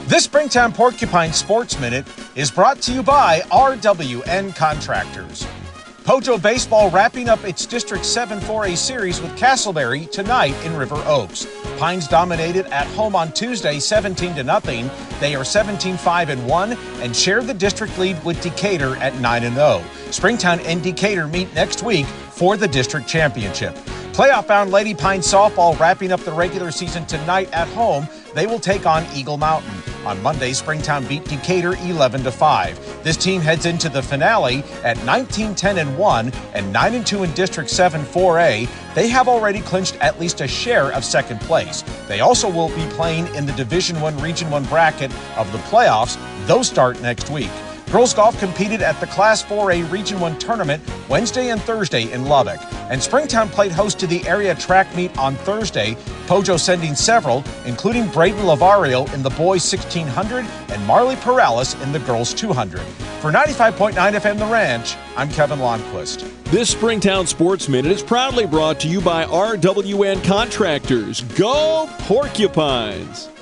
This Springtown Porcupine Sports Minute is brought to you by RWN Contractors. Pojo Baseball wrapping up its District 7 4A series with Castleberry tonight in River Oaks. Pines dominated at home on Tuesday 17-0. They are 17-5-1 and share the district lead with Decatur at 9-0. Springtown and Decatur meet next week for the district championship. Playoff-bound Lady Pine softball wrapping up the regular season tonight at home. They will take on Eagle Mountain. On Monday, Springtown beat Decatur 11-5. This team heads into the finale at 19-10-1 and 9-2 in District 7 4A. They have already clinched at least a share of second place. They also will be playing in the Division I Region 1 bracket of the playoffs. Those start next week. Girls golf competed at the Class 4A Region 1 tournament Wednesday and Thursday in Lubbock. And Springtown played host to the area track meet on Thursday. Pojo sending several, including Braden Lavario in the boys 1600 and Marley Perales in the girls 200. For 95.9 FM The Ranch, I'm Kevin Lonnquist. This Springtown Sports Minute is proudly brought to you by RWN Contractors. Go Porcupines!